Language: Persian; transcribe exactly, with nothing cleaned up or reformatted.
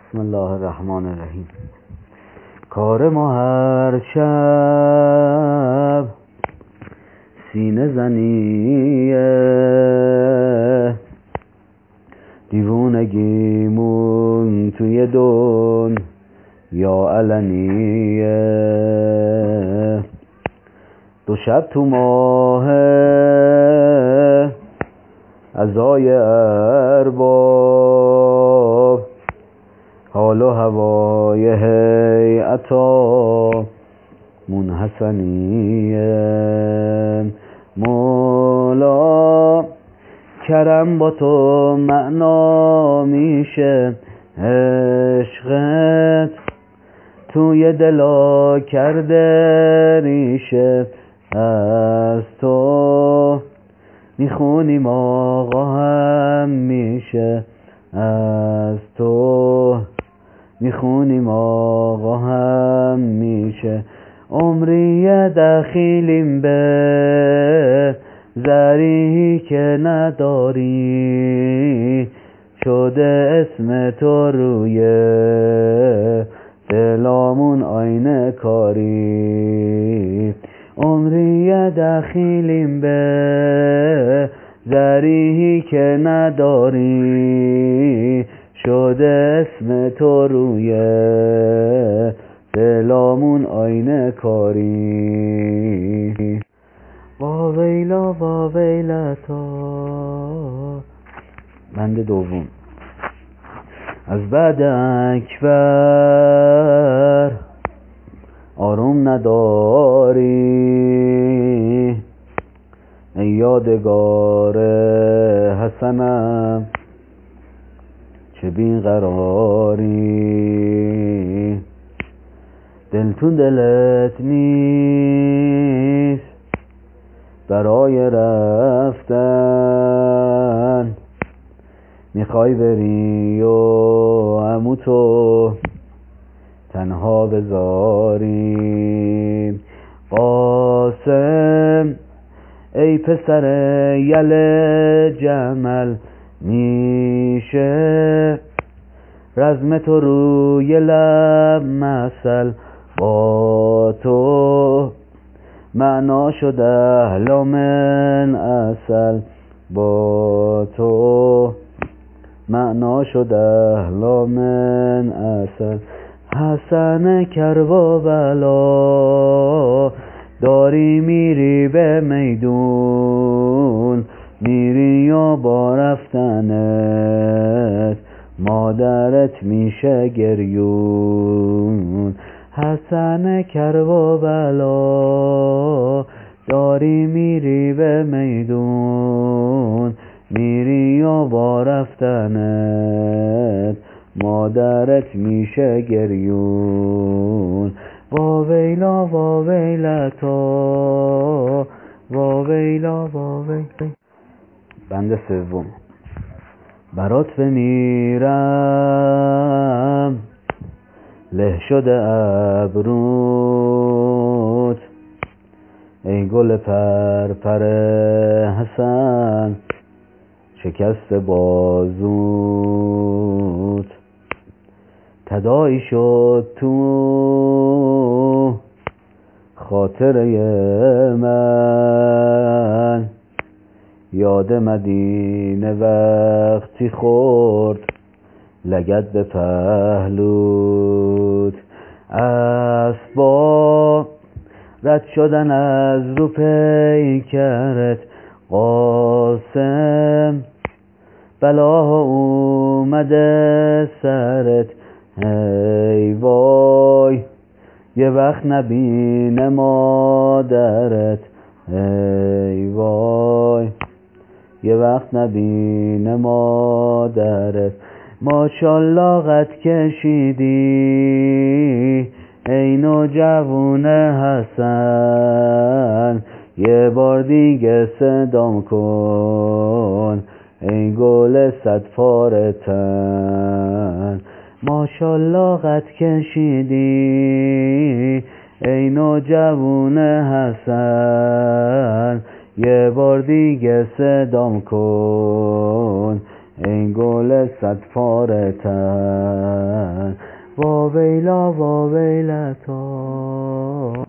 بسم الله الرحمن الرحیم. کار ما هر شب سینه زنیه، دیوونگیمون توی دون یا علنیه. دو شب تو ماهه عزای ارباب، حال و هوای هیئتا منحسنیه. مولا کرم با تو معنا میشه، عشقت توی دلا کرده ریشه. از تو میخونیم آقا هم میشه، از تو میخونیم آقا هم میشه. عمری دخیلیم به زری که نداری، شده اسم تو روی دلامون آینه کاری. عمری دخیلیم به زری که نداری، شده اسم تو روی دلامون آینه کاری. وا ویلا وا ویلتا. بند دوم. از بعد اکبر آروم نداری، ای یادگار حسنم چه بیقراری. دلتون دلت نیست برای رفتن، میخوای بری و عمو تو تنها بذاری. قاسم ای پسر یل جمل، میشه رزم تو روی لب مثل. با تو معنا شده اهلا من اصل، با تو معنا شده اهلا من اصل. حسن کربا بلا داری میری به میدون، میری یا با رفتنت مادرت میشه گریون. حسن کربا بلا داری میری به میدون، میری یا با رفتنت مادرت میشه گریون. وا ویلا وا ویلتا، وا ویلا وا ویلا. بند سوم. برات بمیرم له شده ابروت، ای گل پرپر حسن شکست بازوت. تداعی شد تو خاطره من، یاد مدینه وقتی خورد لگد به پهلوت. اسباب رد شدن از رو پیکرت قاسم، بلاها اومده سرت. ای وای یه وقت نبینه مادرت، ای وای یه وقت نبینه مادرت. ماشالله قد کشیدی ای نوجوون حسن، یه بار دیگه صدام کن ای گل صد پاره تن. ماشالله قد کشیدی ای نوجوون حسن، یه بار دیگه صدام کن ای گل صد پاره تن، وا ویلا وا ویلتا.